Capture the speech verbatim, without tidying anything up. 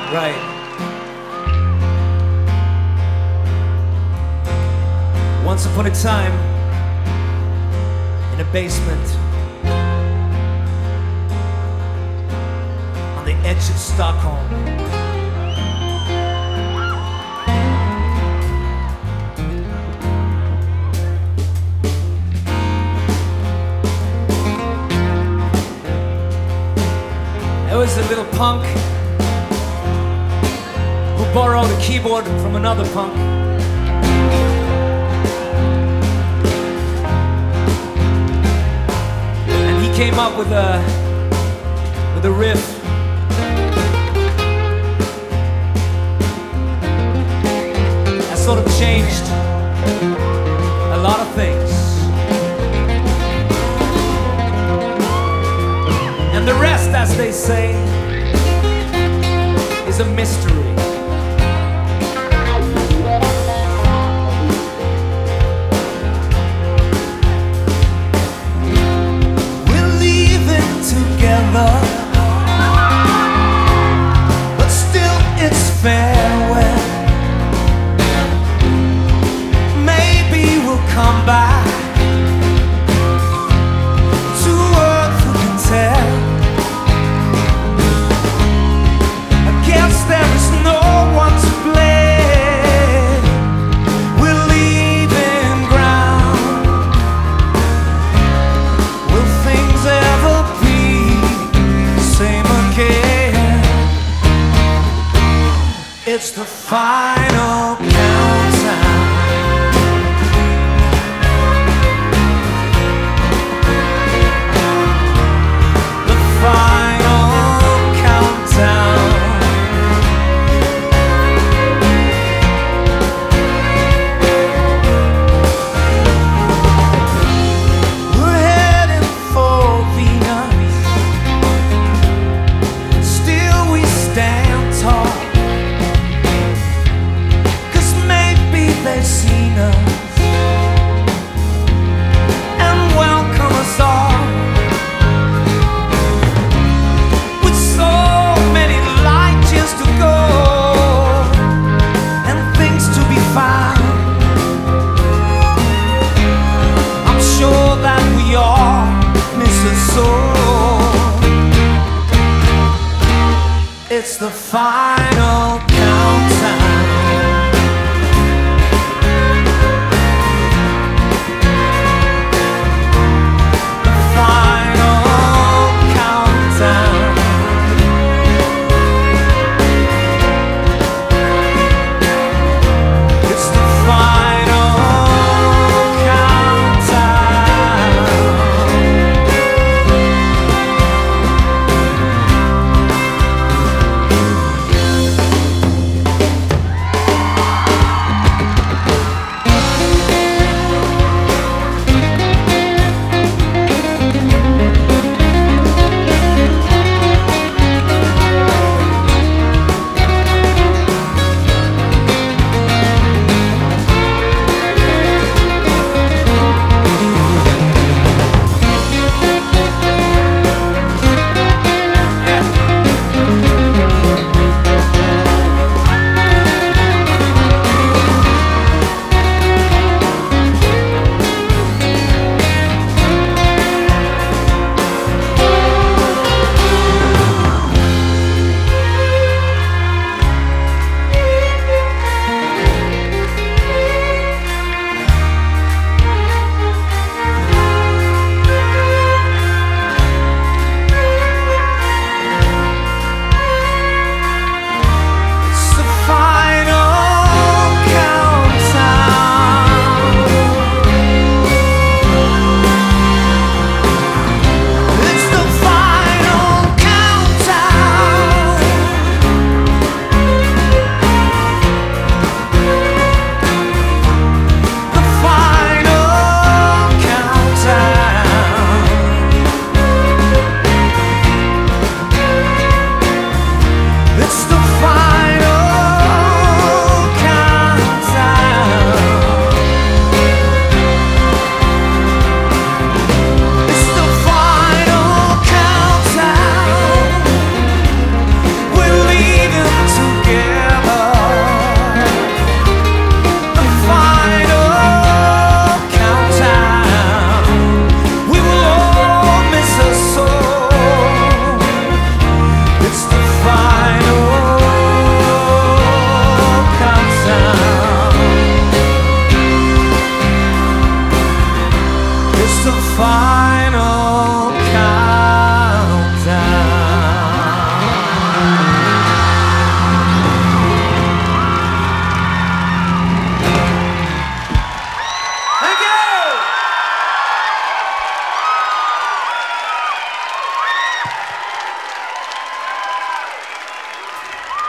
Right. Once upon a time, in a basement, on the edge of Stockholm, there was a little punk who borrowed a keyboard from another punk. And he came up with a with a riff. That sort of changed a lot of things. And the rest, as they say, is a mystery. But still it's farewell. Maybe we'll come back to earth, who can tell? I guess there is no one to blame. We're leaving ground. Will things ever be same again? It's the final countdown. The final countdown. We're heading for Venus. Still we stand tall, 'cause maybe they've seen us and welcome us all. With so many light years to go and things to be found, I'm sure that we all miss us so. It's the final countdown.